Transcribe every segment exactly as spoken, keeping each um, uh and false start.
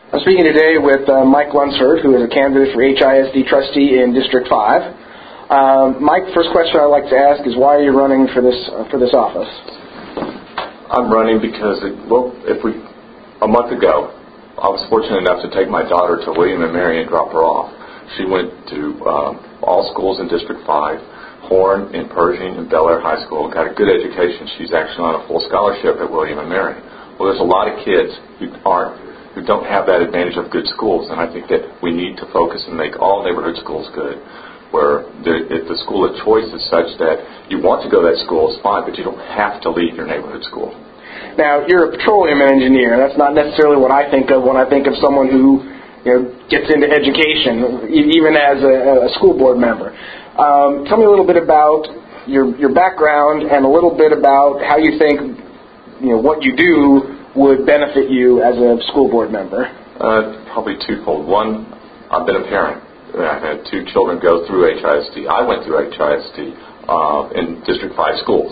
I'm speaking today with uh, Mike Lunsford, who is a candidate for H I S D trustee in District five. Um, Mike, first question I'd like to ask is why are you running for this uh, for this office? I'm running because, it, well, if we a month ago, I was fortunate enough to take my daughter to William and Mary and drop her off. She went to um, all schools in District five, Horn and Pershing and Bel Air High School, got a good education. She's actually on a full scholarship at William and Mary. Well, there's a lot of kids who aren't who don't have that advantage of good schools, and I think that we need to focus and make all neighborhood schools good, where the, if the school of choice is such that you want to go to that school, it's fine, but you don't have to leave your neighborhood school. Now, you're a petroleum engineer. That's not necessarily what I think of when I think of someone who, you know, gets into education, even as a, a school board member. Um, tell me a little bit about your your background and a little bit about how you think, you know, what you do would benefit you as a school board member. Uh, probably twofold. One, I've been a parent. I've had two children go through H I S D. I went through H I S D uh, in District five schools.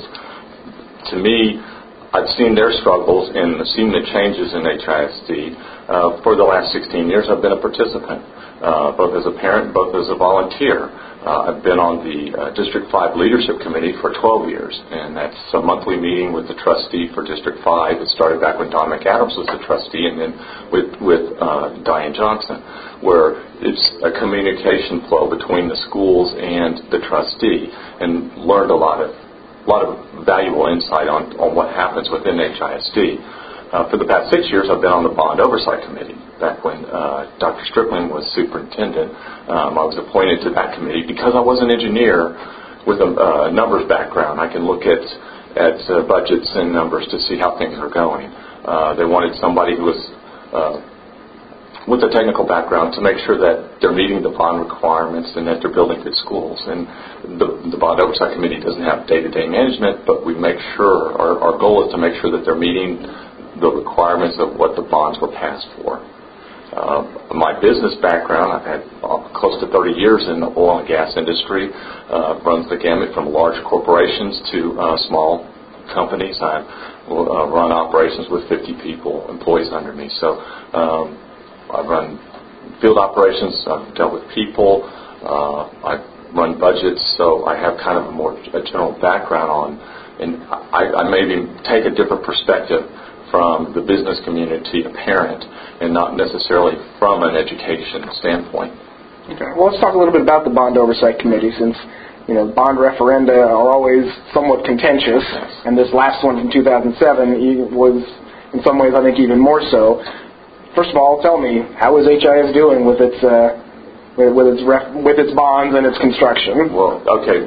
To me, I've seen their struggles and seen the changes in H I S D. Uh, for the last sixteen years, I've been a participant, uh, both as a parent, both as a volunteer. Uh, I've been on the uh, District five Leadership Committee for twelve years, and that's a monthly meeting with the trustee for District five. It started back when Don McAdams was the trustee, and then with, with uh, Diane Johnson, where it's a communication flow between the schools and the trustee, and learned a lot of a lot of valuable insight on, on what happens within H I S D. Uh, for the past six years, I've been on the Bond Oversight Committee. Back when uh, Doctor Strickland was superintendent, um, I was appointed to that committee because I was an engineer with a uh, numbers background. I can look at at uh, budgets and numbers to see how things are going. Uh, they wanted somebody who was uh, with a technical background to make sure that they're meeting the bond requirements and that they're building good schools. And the, the Bond Oversight Committee doesn't have day-to-day management, but we make sure, our, our goal is to make sure that they're meeting the requirements of what the bonds were passed for. Uh, my business background, I've had uh, close to thirty years in the oil and gas industry, uh, runs the gamut from large corporations to uh, small companies. I uh, run operations with fifty people, employees under me. So um, I run field operations, I've dealt with people, uh, I run budgets, so I have kind of a more a general background on, and I, I maybe take a different perspective from the business community, a parent, and not necessarily from an education standpoint. Okay. Well, let's talk a little bit about the Bond Oversight Committee, since, you know, bond referenda are always somewhat contentious, yes. And this last one from two thousand seven was, in some ways, I think, even more so. First of all, tell me, how is H I S doing with its uh, with, with its ref, with its bonds and its construction? Well, okay.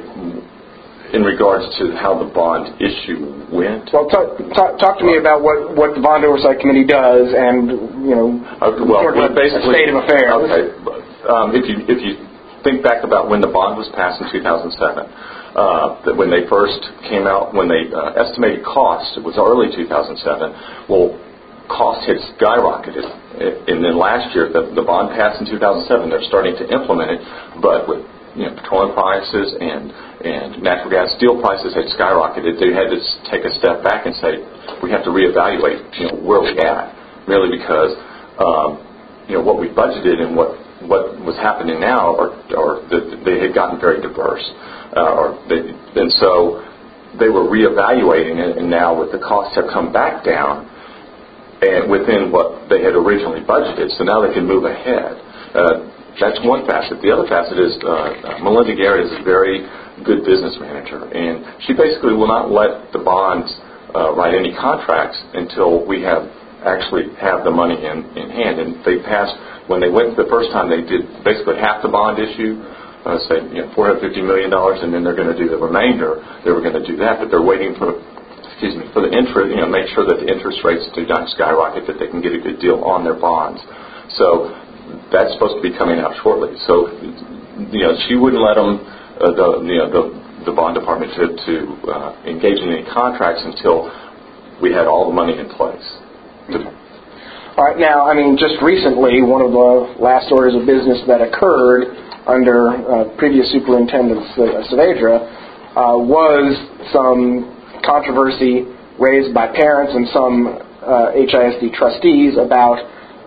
In regards to how the bond issue went. Well, talk, talk, talk to me about what, what the Bond Oversight Committee does, and, you know, okay, well, sort of basically, a state of affairs. Okay. Um, if you if you think back about when the bond was passed in two thousand seven, uh, that when they first came out, when they uh, estimated costs, it was early two thousand seven. Well, costs had skyrocketed, and then last year the, the bond passed in two thousand seven. They're starting to implement it, but with you know, petroleum prices and, and natural gas, steel prices had skyrocketed. They had to take a step back and say, we have to reevaluate, you know, where we're at, really, because, um, you know, what we budgeted and what, what was happening now, or, or the, they had gotten very diverse. Uh, or they, and so they were reevaluating it, and now with the costs have come back down and within what they had originally budgeted, so now they can move ahead. Uh, That's one facet. The other facet is uh, Melinda Garrett is a very good business manager, and she basically will not let the bonds uh, write any contracts until we have actually have the money in, in hand. And they passed, when they went the first time, they did basically half the bond issue, uh, say you know, four hundred fifty million dollars, and then they're going to do the remainder. They were going to do that, but they're waiting for, excuse me, for the interest, you know, make sure that the interest rates do not skyrocket, that they can get a good deal on their bonds. So that's supposed to be coming out shortly. So, you know, she wouldn't let them, uh, the, you know, the, the bond department to, to uh, engage in any contracts until we had all the money in place. Okay. All right. Now, I mean, just recently, one of the last orders of business that occurred under uh, previous Superintendent Saavedra uh, was some controversy raised by parents and some uh, H I S D trustees about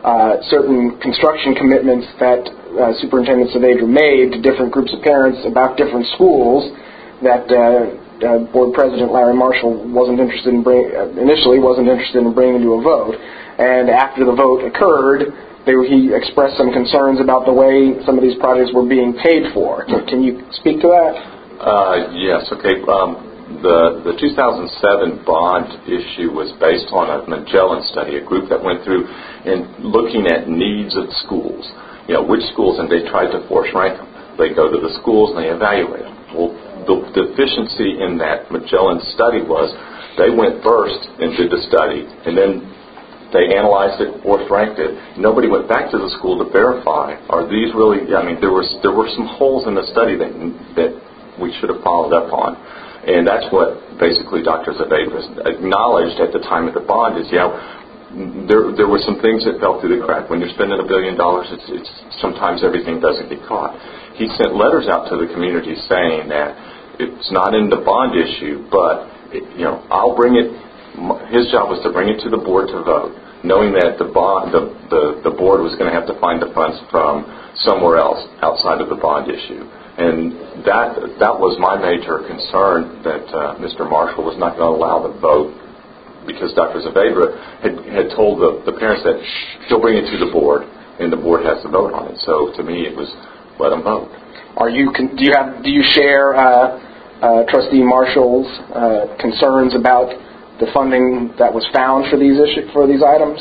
uh, certain construction commitments that uh, Superintendent Saavedra made to different groups of parents about different schools that uh, uh, Board President Larry Marshall wasn't interested in bring, uh, initially wasn't interested in bringing to a vote. And after the vote occurred, they, he expressed some concerns about the way some of these projects were being paid for. Can, can you speak to that? Uh, yes, okay. Um, the, the two thousand seven bond issue was based on a Magellan study, a group that went through and looking at needs of schools. You know, which schools, and they tried to force rank them. They go to the schools and they evaluate them. Well, the deficiency in that Magellan study was they went first and did the study, and then they analyzed it, force ranked it. Nobody went back to the school to verify, are these really, I mean, there was there were some holes in the study that that we should have followed up on. And that's what basically Doctor Saavedra acknowledged at the time of the bond is, yeah, there there were some things that fell through the crack. When you're spending a billion dollars, it's, it's sometimes everything doesn't get caught. He sent letters out to the community saying that it's not in the bond issue, but, it, you know, I'll bring it, his job was to bring it to the board to vote, knowing that the bond, the, the, the board was going to have to find the funds from somewhere else outside of the bond issue. And that that was my major concern, that uh, Mister Marshall was not going to allow the vote, because Doctor Saavedra had, had told the, the parents that she'll bring it to the board, and the board has to vote on it. So to me, it was let them vote. Are you do you have do you share uh, uh, Trustee Marshall's uh, concerns about the funding that was found for these issue for these items?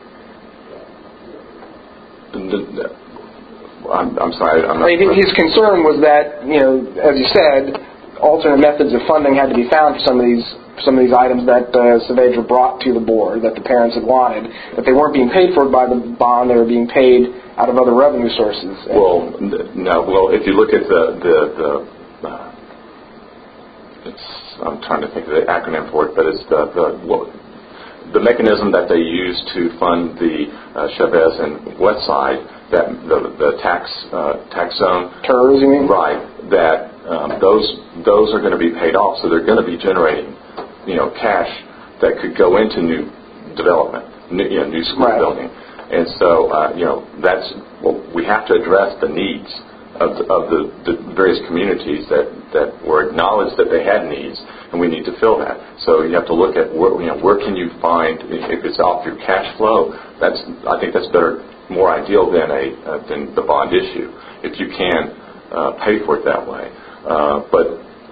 The, I'm, I'm sorry. I'm not I mean, his concern was that, you know, as you said, alternate methods of funding had to be found for some of these some of these items that uh, Saavedra brought to the board that the parents had wanted. That they weren't being paid for by the bond; they were being paid out of other revenue sources. Well, no. Well, if you look at the the, the uh, it's I'm trying to think of the acronym for it, but it's the the well, the mechanism that they use to fund the uh, Chavez and Westside, that the, the tax uh, tax zone. T E R S, you mean? Right. That um, those those are going to be paid off, so they're going to be generating, you know, cash that could go into new development, new, you know, new school right. building. And so, uh, you know, that's well, we have to address the needs of the, of the, the various communities that, that were acknowledged that they had needs, and we need to fill that. So you have to look at where, you know, where can you find, if it's off your cash flow, that's I think that's better, more ideal than a uh, than the bond issue, if you can uh, pay for it that way. Uh, but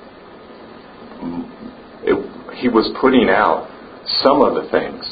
it, he was putting out some of the things.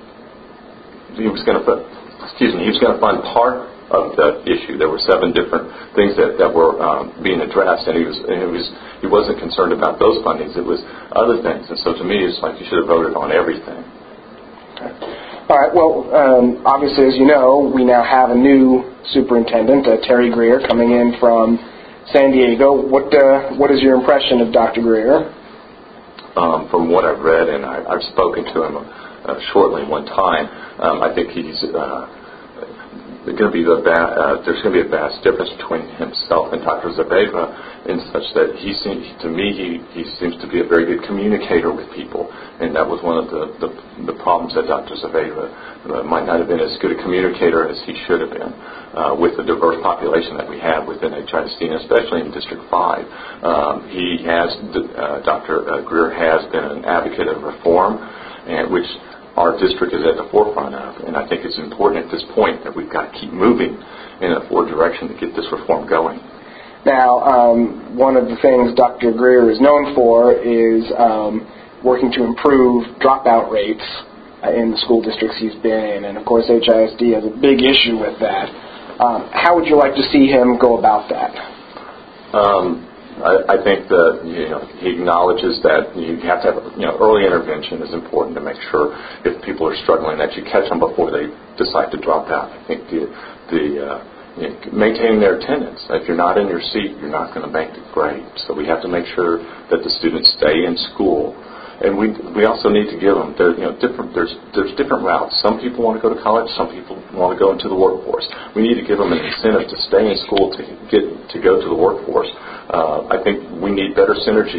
He was going to put, excuse me, he was going to fund part of the issue. There were seven different things that, that were um, being addressed, and he was and it was he wasn't concerned about those fundings. It was other things, and so to me, it's like you should have voted on everything. Okay. All right. Well, um, obviously, as you know, we now have a new superintendent, uh, Terry Greer, coming in from San Diego. What uh, what is your impression of Doctor Greer? Um, from what I've read, and I, I've spoken to him uh, shortly one time, um, I think he's uh, going to be the va- uh, there's going to be a vast difference between himself and Doctor Saavedra, in such that he seems, to me, he, he seems to be a very good communicator with people, and that was one of the the, the problems that Doctor Saavedra uh, might not have been as good a communicator as he should have been uh, with the diverse population that we have within H I S D, and especially in District five. Um, he has, uh, Doctor Greer has been an advocate of reform, and which our district is at the forefront of, and I think it's important at this point that we've got to keep moving in a forward direction to get this reform going. Now, um, one of the things Doctor Greer is known for is um, working to improve dropout rates uh, in the school districts he's been in, and of course H I S D has a big issue with that. Um, how would you like to see him go about that? Um, I, I think that, you know, he acknowledges that you have to have, you know, early intervention is important to make sure if people are struggling that you catch them before they decide to drop out. I think the, the uh, you know, maintaining their attendance. If you're not in your seat, you're not going to make the grade. So we have to make sure that the students stay in school. And we we also need to give them, there, you know, different. There's there's different routes. Some people want to go to college. Some people want to go into the workforce. We need to give them an incentive to stay in school to get to go to the workforce. Uh, I think we need better synergies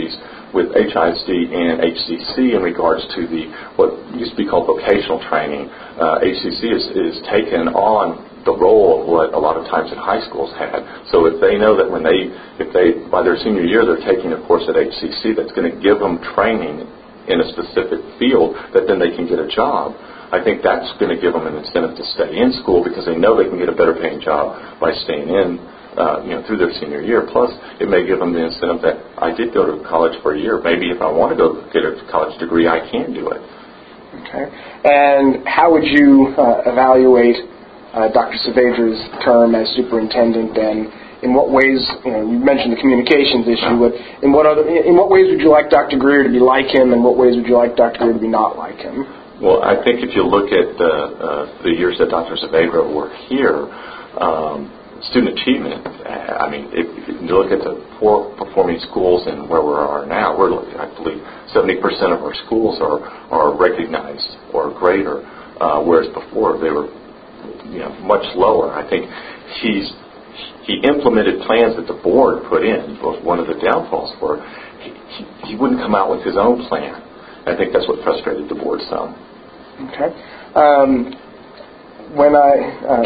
with H I S D and H C C in regards to the what used to be called vocational training. Uh, H C C is, is taken on the role of what a lot of times in high schools had. So if they know that when they, if they, by their senior year, they're taking a course at H C C that's going to give them training in a specific field, that then they can get a job, I think that's going to give them an incentive to stay in school because they know they can get a better paying job by staying in, uh, you know, through their senior year. Plus, it may give them the incentive that I did go to college for a year. Maybe if I want to go get a college degree, I can do it. Okay. And how would you uh, evaluate Uh, Doctor Saavedra's term as superintendent, and in what ways, you know, you mentioned the communications issue, but in what other, in what ways would you like Doctor Greer to be like him, and what ways would you like Doctor Greer to be not like him? Well, I think if you look at the, uh, the years that Doctor Saavedra were here, um, student achievement, I mean, if, if you look at the poor performing schools and where we are now, we're looking, I believe, seventy percent of our schools are, are recognized or greater, uh, whereas before they were, you know, much lower. I think he's he implemented plans that the board put in. One of the downfalls were he, he, he wouldn't come out with his own plan. I think that's what frustrated the board some. Okay. Um, when I uh,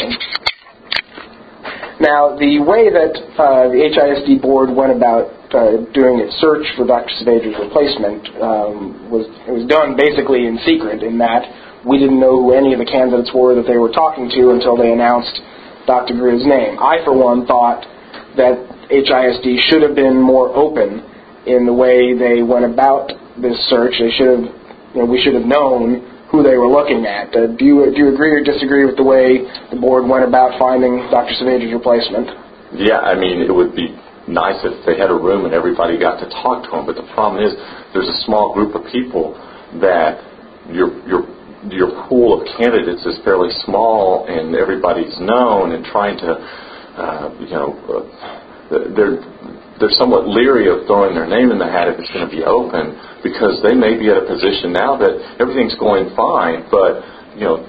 now the way that uh, the H I S D board went about uh, doing its search for Doctor Saavedra's replacement um, was it was done basically in secret, in that we didn't know who any of the candidates were that they were talking to until they announced Doctor Greer's name. I, for one, thought that H I S D should have been more open in the way they went about this search. They should have, you know, we should have known who they were looking at. Uh, do you do you agree or disagree with the way the board went about finding Doctor Saavedra's replacement? Yeah, I mean, it would be nice if they had a room and everybody got to talk to him. But the problem is, there's a small group of people that you're you're your pool of candidates is fairly small and everybody's known, and trying to, uh, you know, uh, they're they're somewhat leery of throwing their name in the hat if it's going to be open, because they may be at a position now that everything's going fine, but, you know,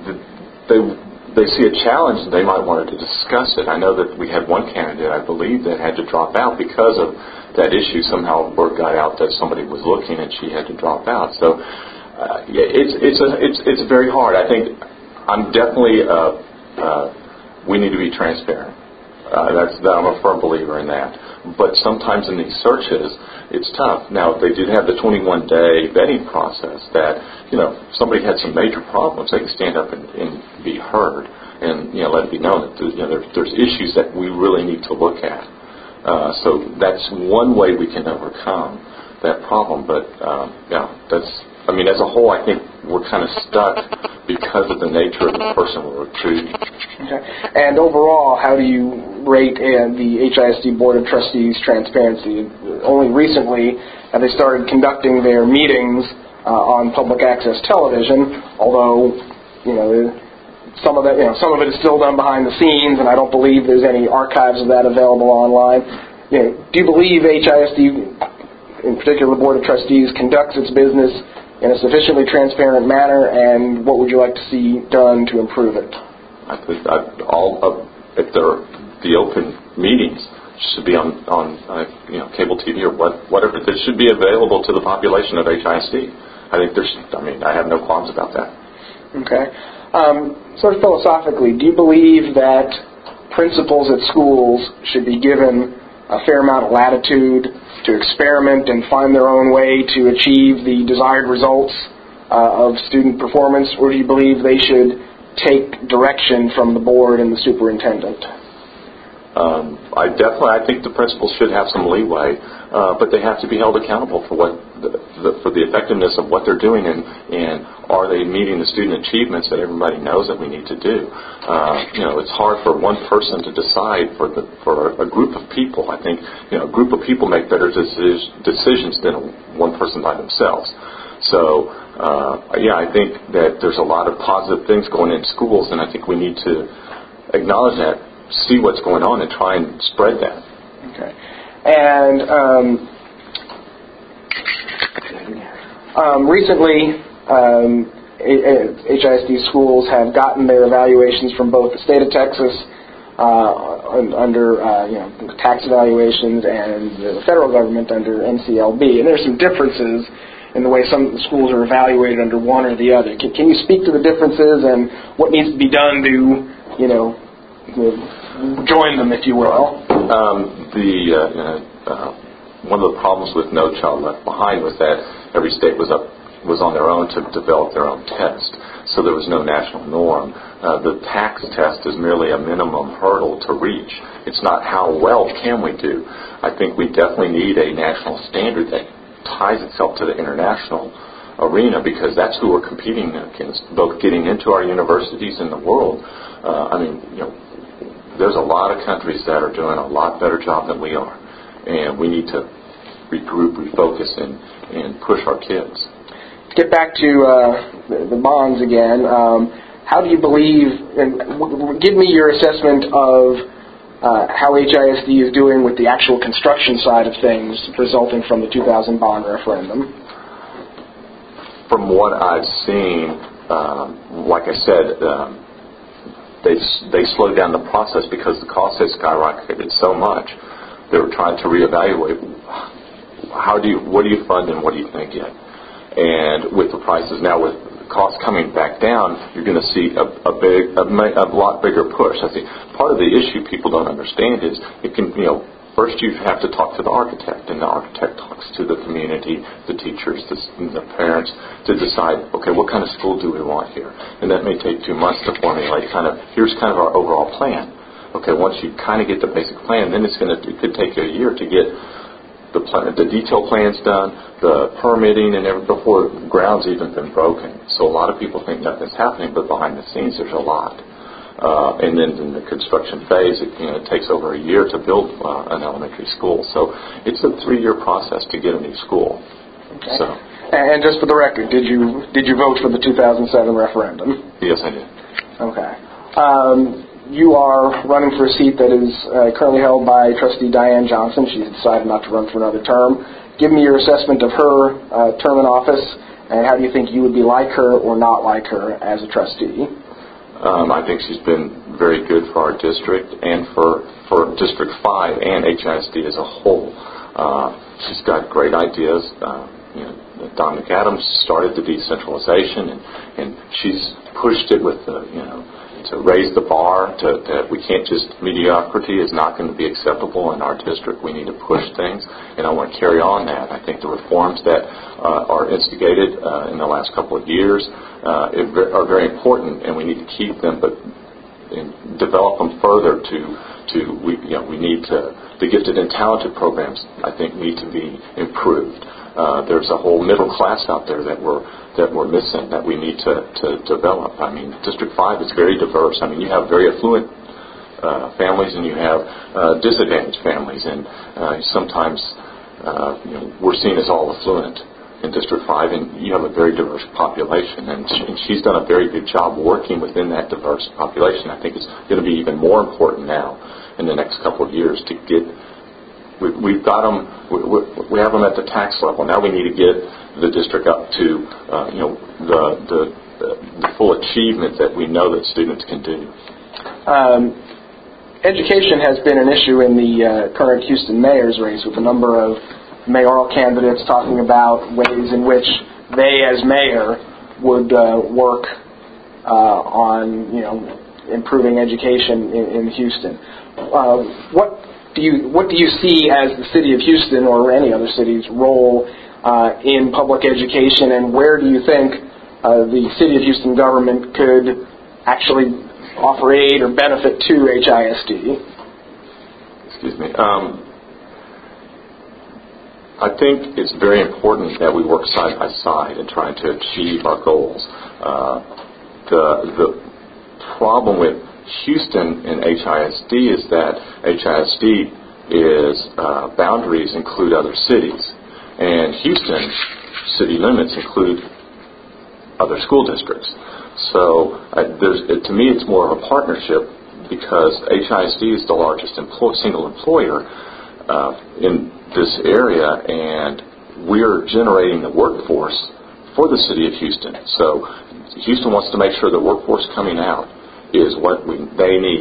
they they see a challenge and they might want to discuss it. I know that we had one candidate, I believe, that had to drop out because of that issue. Somehow word got out that somebody was looking and she had to drop out. So Uh, yeah, it's it's a, it's it's very hard. I think I'm definitely uh, uh, we need to be transparent. Uh, that's I'm a firm believer in that. But sometimes in these searches, it's tough. Now they did have the twenty-one day vetting process. That, you know, if somebody had some major problems, they could stand up and, and be heard, and, you know, let it be known that, you know, there, there's issues that we really need to look at. Uh, so that's one way we can overcome that problem. But um, yeah, that's. I mean, as a whole, I think we're kind of stuck because of the nature of the person we're recruiting. Okay. And overall, how do you rate uh, the H I S D Board of Trustees' transparency? Only recently have they started conducting their meetings uh, on public access television, although, you know, some of that, you know, some of it is still done behind the scenes, and I don't believe there's any archives of that available online. You know, do you believe H I S D, in particular the Board of Trustees, conducts its business in a sufficiently transparent manner, and what would you like to see done to improve it? I think I, all of, if they're the open meetings should be on on uh, you know, cable T V or what, whatever. This should be available to the population of H I S D. I think there's. I mean, I have no qualms about that. Okay. Um, sort of philosophically, do you believe that principals at schools should be given a fair amount of latitude to experiment and find their own way to achieve the desired results uh, of student performance, or do you believe they should take direction from the board and the superintendent? Um, I definitely, I think the principals should have some leeway, uh, but they have to be held accountable for what, the, the, for the effectiveness of what they're doing, and, and are they meeting the student achievements that everybody knows that we need to do. Uh, you know, it's hard for one person to decide for the for a group of people. I think, you know, a group of people make better decis- decisions than one person by themselves. So, uh, yeah, I think that there's a lot of positive things going in schools, and I think we need to acknowledge that, see what's going on, and try and spread that. Okay. And um, um, recently, um, H I S D schools have gotten their evaluations from both the state of Texas uh, under uh, you know tax evaluations and the federal government under N C L B. And there's some differences in the way some schools are evaluated under one or the other. Can, can you speak to the differences and what needs to be done to, you know, join them, if you will? Um, the uh, you know, uh, one of the problems with No Child Left Behind was that every state was up was on their own to develop their own test, so there was no national norm. Uh, the tax test is merely a minimum hurdle to reach. It's not how well can we do. I think we definitely need a national standard that ties itself to the international arena, because that's who we're competing against, both getting into our universities in the world. Uh, I mean, you know, there's a lot of countries that are doing a lot better job than we are, and we need to regroup, refocus, and, and push our kids. To get back to uh, the, the bonds again, um, how do you believe, and w- give me your assessment of Uh, how H I S D is doing with the actual construction side of things resulting from the two thousand bond referendum? From what I've seen, um, like I said, um, they they slowed down the process because the cost has skyrocketed so much. They were trying to reevaluate how do you what do you fund and what do you think yet. And with the prices now, with costs coming back down, you're going to see a, a big, a, a lot bigger push. I think part of the issue people don't understand is it can, you know, first you have to talk to the architect, and the architect talks to the community, the teachers, the, the parents, to decide, okay, what kind of school do we want here? And that may take two months to formulate. Kind of, here's kind of our overall plan. Okay, once you kind of get the basic plan, then it's going to, it could take you a year to get the plan, the detailed plans done, the permitting, and everything before the ground's even been broken. So a lot of people think nothing's happening, but behind the scenes there's a lot. Uh, and then in the construction phase, it, you know, it takes over a year to build uh, an elementary school. So it's a three-year process to get a new school. Okay. So, and just for the record, did you did you vote for the two thousand seven referendum? Yes, I did. Okay. Um, You are running for a seat that is uh, currently held by Trustee Diane Johnson. She's decided not to run for another term. Give me your assessment of her uh, term in office, and how do you think you would be like her or not like her as a trustee? Um, I think she's been very good for our district and for, for District five and H I S D as a whole. Uh, she's got great ideas. Uh, you know, Don McAdams started the decentralization, and, and she's pushed it with the, you know, to raise the bar, to, that we can't just, mediocrity is not going to be acceptable in our district. We need to push things, and I want to carry on that. I think the reforms that uh, are instigated uh, in the last couple of years uh, are very important, and we need to keep them, but and develop them further to, to we, you know, we need to, the gifted and talented programs, I think, need to be improved. Uh, there's a whole middle class out there that we're that we're missing, that we need to, to develop. I mean, District five is very diverse. I mean, you have very affluent uh, families, and you have uh, disadvantaged families, and uh, sometimes uh, you know, we're seen as all affluent in District five, and you have a very diverse population, and, she, and she's done a very good job working within that diverse population. I think it's going to be even more important now in the next couple of years to get. We, we've got them. We, we have them at the tax level. Now we need to get the district up to, uh, you know, the, the the full achievement that we know that students can do. Um, education has been an issue in the uh, current Houston mayor's race, with a number of mayoral candidates talking about ways in which they, as mayor, would uh, work uh, on, you know, improving education in, in Houston. Uh, what do you what do you see as the city of Houston, or any other city's role uh, in public education, and where do you think uh, the city of Houston government could actually offer aid or benefit to H I S D? Excuse me. Um, I think it's very important that we work side by side in trying to achieve our goals. Uh, the the problem with Houston and H I S D is that H I S D is uh, boundaries include other cities, and Houston city limits include other school districts. So uh, there's, it, to me, it's more of a partnership, because H I S D is the largest employ, single employer uh, in this area, and we're generating the workforce for the city of Houston. So Houston wants to make sure the workforce coming out is what we, they need,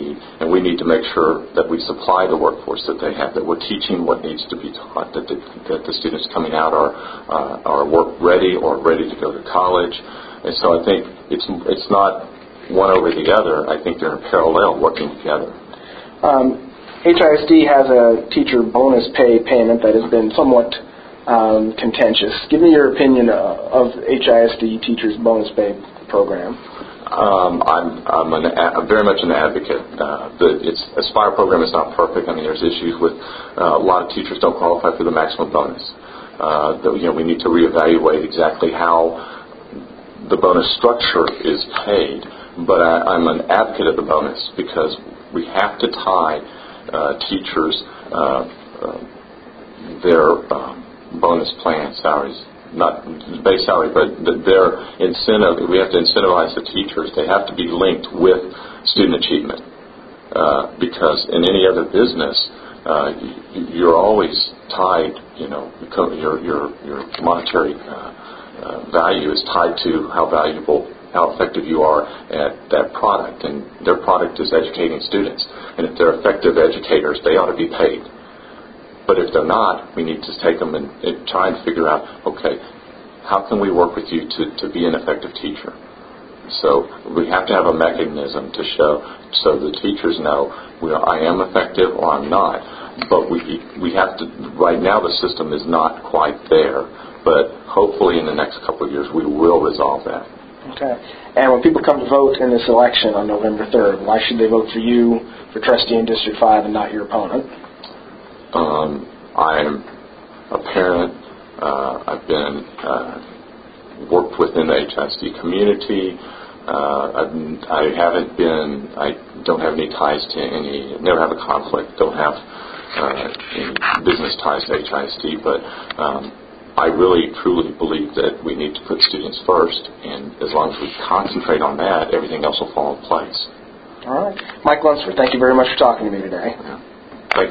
and we need to make sure that we supply the workforce that they have, that we're teaching what needs to be taught, that the, that the students coming out are uh, are work ready or ready to go to college. And so I think it's it's not one over the other. I think they're in parallel, working together. Um, H I S D has a teacher bonus pay payment that has been somewhat um, contentious. Give me your opinion uh, of H I S D teachers bonus pay program. Um, I'm, I'm, an, I'm very much an advocate. Uh, the it's, Aspire program is not perfect. I mean, there's issues with uh, a lot of teachers don't qualify for the maximum bonus. Uh, the, you know, we need to reevaluate exactly how the bonus structure is paid. But I, I'm an advocate of the bonus because we have to tie uh, teachers uh, uh, their uh, bonus plan salaries, not base salary, but their incentive. We have to incentivize the teachers. They have to be linked with student achievement uh, because in any other business, uh, you're always tied. You know, your your your monetary uh, uh, value is tied to how valuable, how effective you are at that product, and their product is educating students. And if they're effective educators, they ought to be paid. But if they're not, we need to take them and, and try and figure out, okay, how can we work with you to, to be an effective teacher? So we have to have a mechanism to show, so the teachers know, well, I am effective or I'm not. But we we have to, right now the system is not quite there, but hopefully in the next couple of years we will resolve that. Okay. And when people come to vote in this election on November third, why should they vote for you for trustee in District five and not your opponent? Um, I'm a parent. Uh, I've been uh, worked within the H I S D community. Uh, I've, I haven't been. I don't have any ties to any. Never have a conflict. Don't have uh, any business ties to H I S D. But um, I really, truly believe that we need to put students first, and as long as we concentrate on that, everything else will fall in place. All right. Mike Lunsford, thank you very much for talking to me today. Yeah.